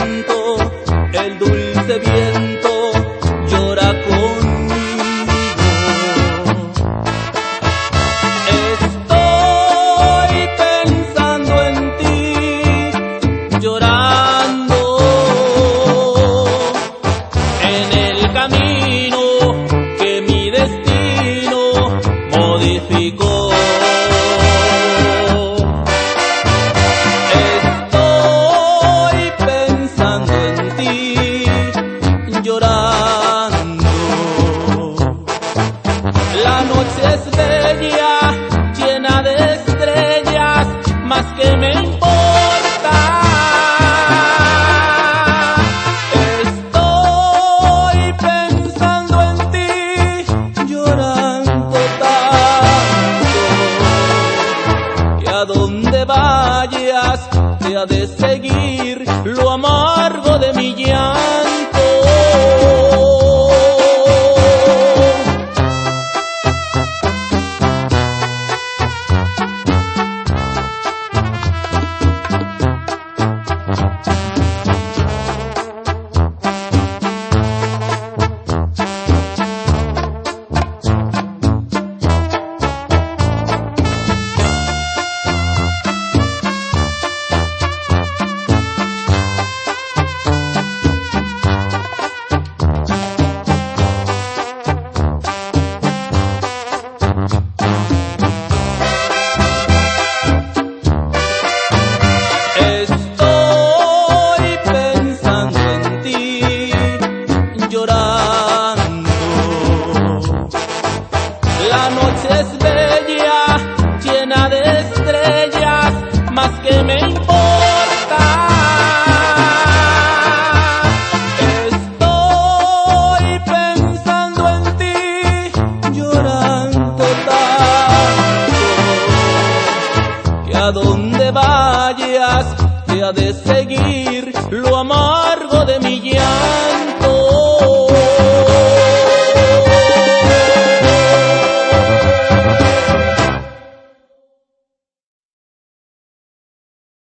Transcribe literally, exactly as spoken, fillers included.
viento, el dulce viento llora conmigo. Estoy pensando en ti, llorando en el camino que mi destino modificó. La noche es bella, llena de estrellas, más que me importa. Estoy pensando en ti, llorando tanto, que a donde vayas te ha de seguir lo amargo de mi llanto. La noche es bella, llena de estrellas, más que me importa. Estoy pensando en ti, llorando tanto, que a donde vayas te ha de seguir lo amargo de mi llanto.